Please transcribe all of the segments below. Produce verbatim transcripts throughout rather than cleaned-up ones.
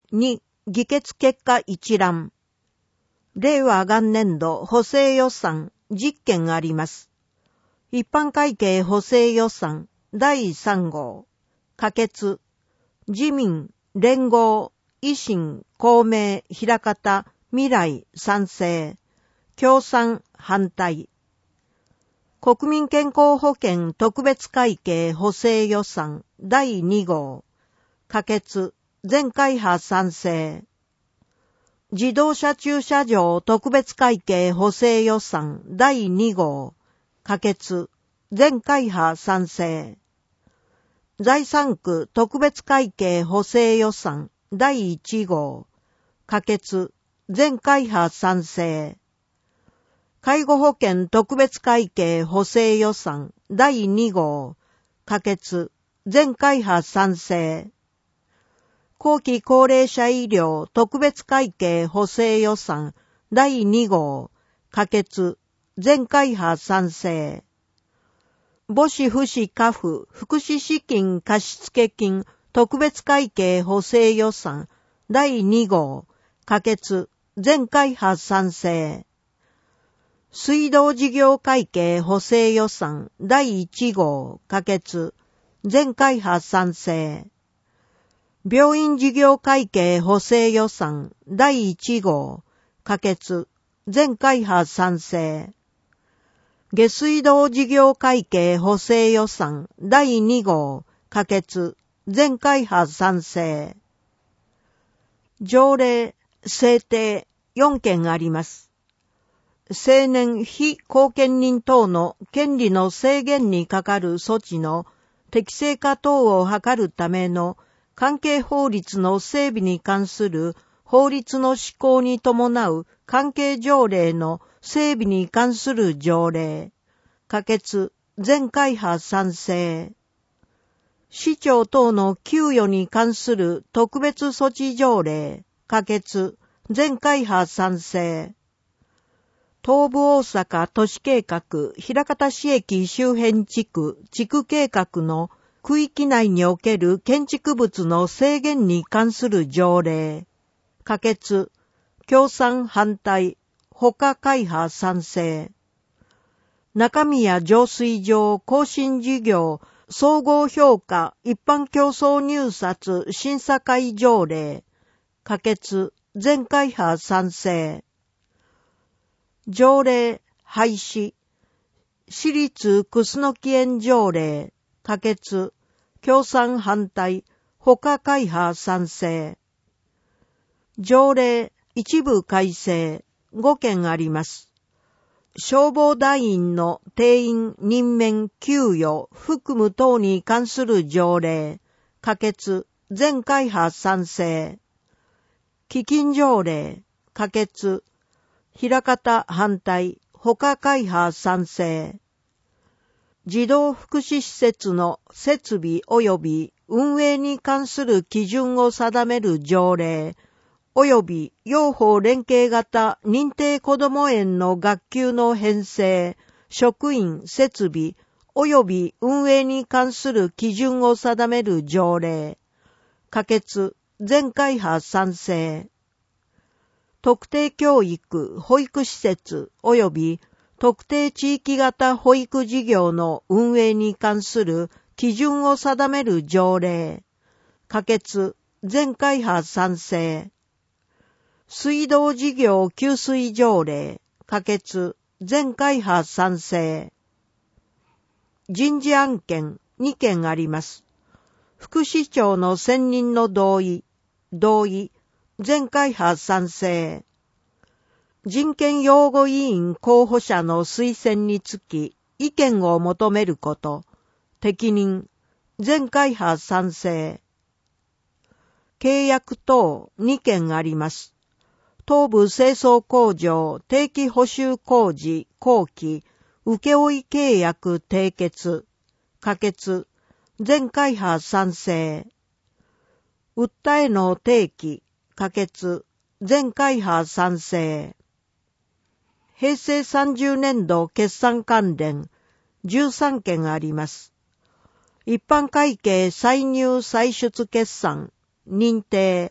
に、議決結果一覧。令和元年度補正予算じゅっけんあります。一般会計補正予算だいさん号。可決。自民、連合、維新、公明、枚方、未来、賛成。共産、反対。国民健康保険特別会計補正予算だいに号。可決。全会派賛成。自動車駐車場特別会計補正予算だいに号。可決。全会派賛成。財産区特別会計補正予算だいいち号。可決。全会派賛成。介護保険特別会計補正予算だいに号。可決。全会派賛成。後期高齢者医療特別会計補正予算だいに号。可決。全会派賛成。母子父子家父福祉資金貸付金特別会計補正予算だいに号。可決。全会派賛成。水道事業会計補正予算だいいち号。可決。全会派賛成。病院事業会計補正予算だいいち号。可決。全会派賛成。下水道事業会計補正予算だいに号。可決。全会派賛成。条例、制定よんけんあります。成年非後見人等の権利の制限にかかる措置の適正化等を図るための関係法律の整備に関する法律の施行に伴う関係条例の整備に関する条例。可決。全会派賛成。市長等の給与に関する特別措置条例。可決。全会派賛成。東部大阪都市計画枚方市駅周辺地区地区計画の区域内における建築物の制限に関する条例。可決。共産反対。他会派賛成。中宮浄水場更新事業総合評価一般競争入札審査会条例。可決。全会派賛成。条例廃止。私立楠木園条例。可決。共産反対。他会派賛成。条例一部改正ごけんあります。消防団員の定員任免給与服務等に関する条例。可決。全会派賛成。基金条例。可決。枚方反対。他会派賛成。児童福祉施設の設備及び運営に関する基準を定める条例及び幼保連携型認定こども園の学級の編成、職員設備及び運営に関する基準を定める条例。可決。全会派賛成。特定教育保育施設及び特定地域型保育事業の運営に関する基準を定める条例。可決。全会派賛成。水道事業給水条例。可決。全会派賛成。人事案件にけんあります。副市長の選任の同意。同意。全会派賛成。人権擁護委員候補者の推薦につき意見を求めること。適任。全会派賛成。契約等にけんあります。東部清掃工場定期補修工事後期請負契約締結。可決。全会派賛成。訴えの提起。可決。全会派賛成。平成さんじゅうねん度決算関連じゅうさんけんあります。一般会計歳入歳出決算認定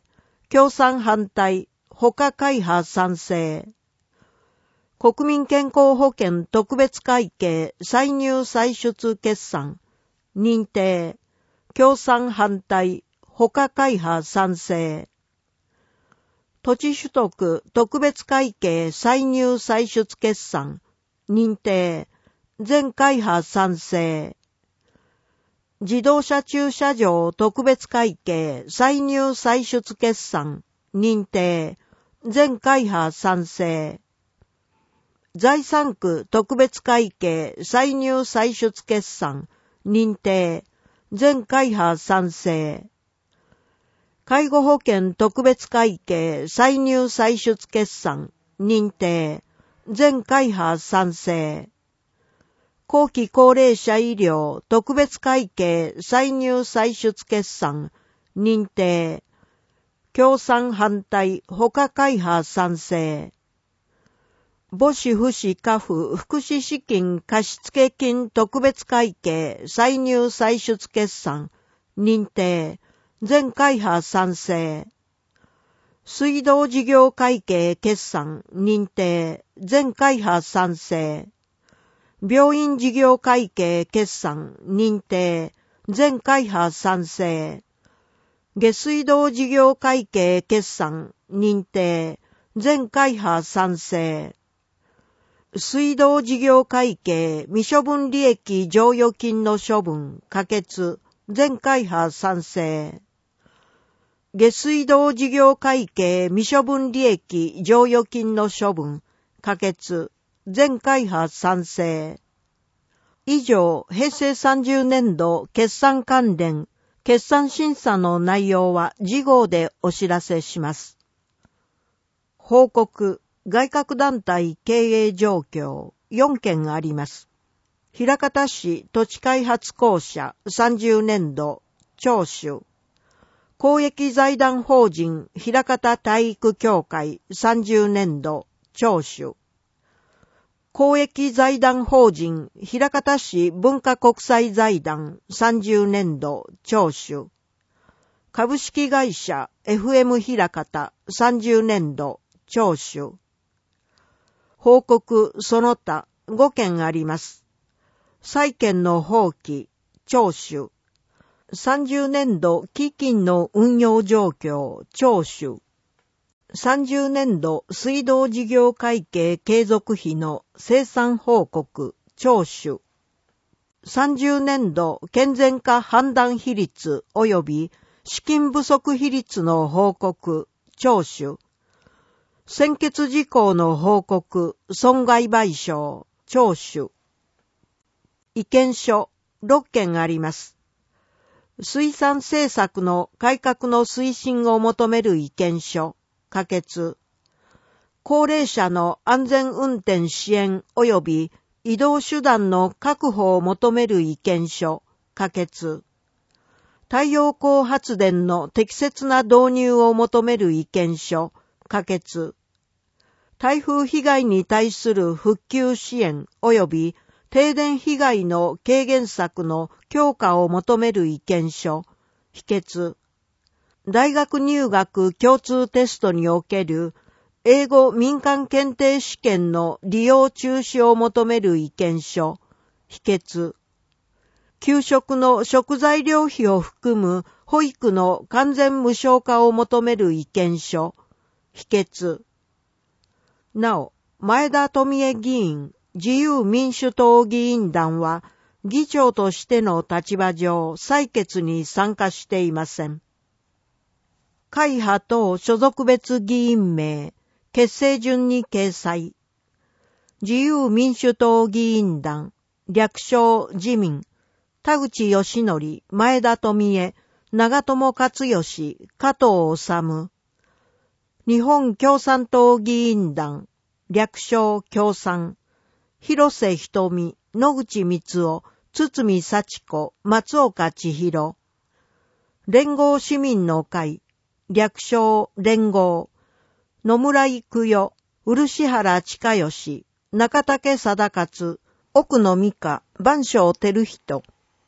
共産反対、他会派賛成。国民健康保険特別会計歳入歳出決算、認定、共産反対、他会派賛成。土地取得特別会計歳入歳出決算、認定、全会派賛成。自動車駐車場特別会計歳入歳出決算、認定、全会派賛成。財産区特別会計歳入歳出決算、認定、全会派賛成。介護保険特別会計歳入歳出決算、認定、全会派賛成。後期高齢者医療特別会計歳入歳出決算、認定、共産反対、他会派賛成。母子父子家父福祉資金貸付金特別会計歳入歳出決算、認定、全会派賛成。水道事業会計決算、認定、全会派賛成。病院事業会計決算、認定、全会派賛成。下水道事業会計決算、認定、全会派賛成。水道事業会計未処分利益剰余金の処分、可決、全会派賛成。下水道事業会計未処分利益剰余金の処分、可決、全会派賛成。以上、平成さんじゅうねんど決算関連、決算審査の内容は次号でお知らせします。報告、外郭団体経営状況よんけんあります。枚方市土地開発公社さんじゅうねんど、聴取。公益財団法人枚方体育協会さんじゅうねんど、聴取。公益財団法人枚方市文化国際財団さんじゅうねんど、聴取。株式会社 エフエム 枚方さんじゅうねんど、聴取。報告その他ごけんあります。債権の放棄、聴取。さんじゅうねんど基金の運用状況、聴取。さんじゅうねんど水道事業会計継続費の生産報告、聴取。さんじゅうねんど健全化判断比率及び資金不足比率の報告、聴取。専決事項の報告、損害賠償、聴取。意見書ろっけんあります。水産政策の改革の推進を求める意見書、可決。高齢者の安全運転支援及び移動手段の確保を求める意見書、可決。太陽光発電の適切な導入を求める意見書、可決。台風被害に対する復旧支援及び停電被害の軽減策の強化を求める意見書、否決。大学入学共通テストにおける英語民間検定試験の利用中止を求める意見書、否決。給食の食材料費を含む保育の完全無償化を求める意見書、否決。なお、前田富江議員、自由民主党議員団は、議長としての立場上、採決に参加していません。会派等所属別議員名、結成順に掲載。自由民主党議員団、略称自民、田口義則、前田富江、長友克義、加藤治。日本共産党議員団、略称共産、広瀬瞳、野口光夫、堤幸子、松岡千尋。連合市民の会、略称連合、野村育代、漆原親義、中竹貞勝、奥野美香、番匠照人。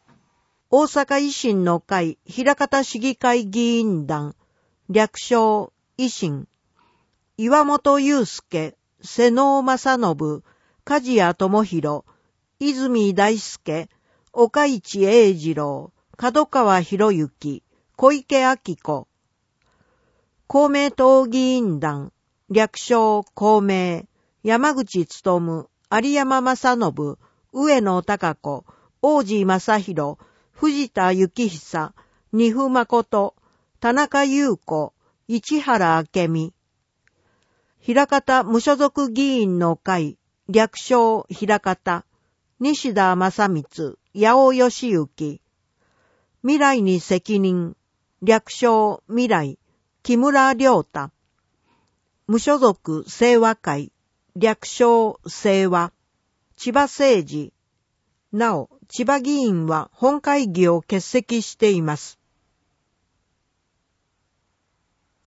大阪維新の会、枚方市議会議員団、略称維新、岩本祐介、瀬能正信、梶谷智弘、泉大輔、岡市英二郎、門川博之、小池晃子。公明党議員団、略称公明、山口勉、有山正信、上野貴子、王子正弘、藤田幸久、二府誠、田中優子、市原明美。枚方無所属議員の会、略称枚方、西田正光、八尾義行。未来に責任、略称未来、木村良太。無所属清和会、略称清和、千葉誠二。なお、千葉議員は本会議を欠席しています。